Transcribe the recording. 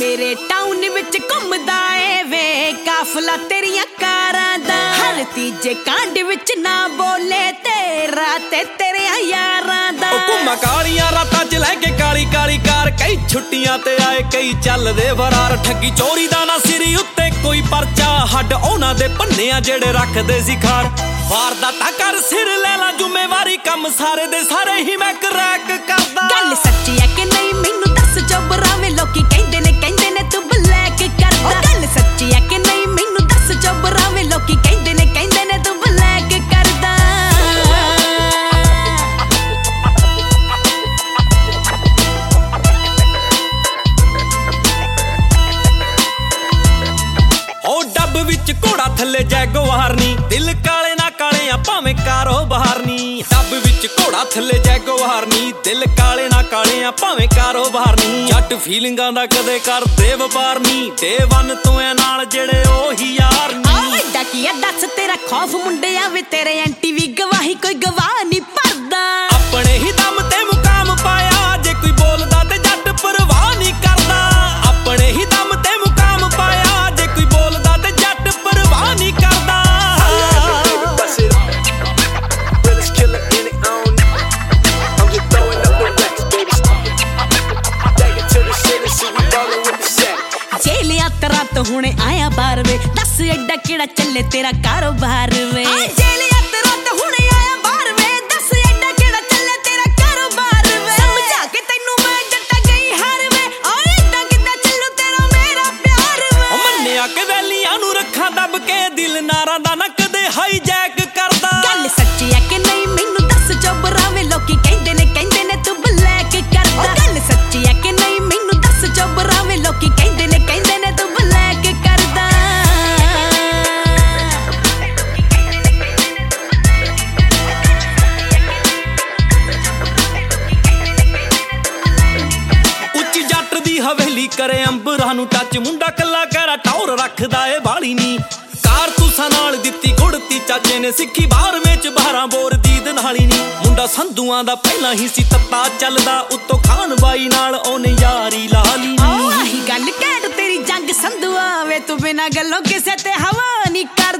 मेरे टाउन विच घुमदा ए वे काफला तेरियां कारां दा हर तीजे कांड विच ना बोले तेरा ते तेरे यारां दा घुमा कालियां रातां च लैके काली काली कार कई छुट्टियां ते आए कई चलदे फरार ठगी चोरी दा ना सिरी उत्ते कोई परचा हड उहनां दे भन्निया जेड़े रखदे सी खार वारदातां कर सिर ले ला जुम्मेवारी कम सारे दे सारे ही मैं क्रैक करदा गल सच्ची है कि नहीं मैनू दस जो बरावे लोकी कहंदे ने तू ब्लैक करदा गल सच्ची है कि नहीं मैनू दस जो बरावे लोकी कहंदे ने तू ब्लैक करदा ओ डब विच घोड़ा थल्ले जैगवार नी दिल काले ना काले आ भावें कारोबार नी डब विच घोड़ा थल्ले जैगवार नी दिल काले ना काले आ भावें कारोबार नी जट फीलिंगां दा कदे करदे वपार नी डे वन तो ए नाल जेड़े ओही यार नी एडा की दस तेरा खौफ मुंडिया वे तेरे एंटी वी गवाही कोई गवाह नहीं भरदा अपने ही दम ते मुकाम पाया जे कोई बोलदा ते जट परवाह नहीं करदा अपने ही दम ते मुकाम पाया जे कोई बोलदा ते जट परवाह नहीं करदा जेल यात्रा तो हुणे आया बार वे दस एडा केड़ा चले तेरा कारोबार वे जेल यात्रा तो हुणे आया बार वे दस एडा केड़ा चले तेरा कारोबार वे समझा के तैनू मैं जट्टा गई हार वे ओए एडा किदा चलू तेरा मेरा प्यार वे ओ मन्निया के वैलियां नू रखा दब के दिल नारा दा ना कदे हाईजैक करदा गल सच्ची है कि नहीं मैनू दस जो बरावे लोकी कहंदे ने तू ब्लैक करदा गल सच्ची है कि नहीं मैनू दस जो बरावे लोकी कहंदे ने तू ब्लैक करदा ਉੱਚੀ ਜੱਟ ਦੀ ਹਵੇਲੀ ਕਰੇ ਅੰਬਰਾਂ ਨੂੰ ਟੱਚ ਮੁੰਡਾ ਕੱਲਾ ਕਹਿਰਾ ਟੌਰ ਰੱਖਦਾ ਏ ਬਾਲੀ ਨੀ ਕਾਰਤੂਸਾਂ ਨਾਲ ਦਿੱਤੀ ਗੁੜਤੀ ਚਾਚੇ ਨੇ ਸਿੱਖੀ 12ਵੇਂ ਚ 12 ਬੋਰ ਦੀ ਦਨਾਲੀ ਨੀ ਮੁੰਡਾ ਸੰਧੂਆਂ ਦਾ ਪਹਿਲਾਂ ਹੀ ਸੀ ਤੱਤਾ ਚੱਲਦਾ ਉੱਤੋਂ ਖਾਨ ਬਾਈ ਨਾਲ ਉਹਨੇ ਯਾਰੀ ਲਾ ਲਈ ਨੀ ਆਹੀ ਗੱਲ ਕਹਿ ਤੇਰੀ ਜੰਗ ਸੰਧੂਆ ਵੇ ਤੂੰ ਬਿਨਾ ਗੱਲੋਂ ਕਿਸੇ ਤੇ ਹਵਾ ਨਹੀਂ ਕਰ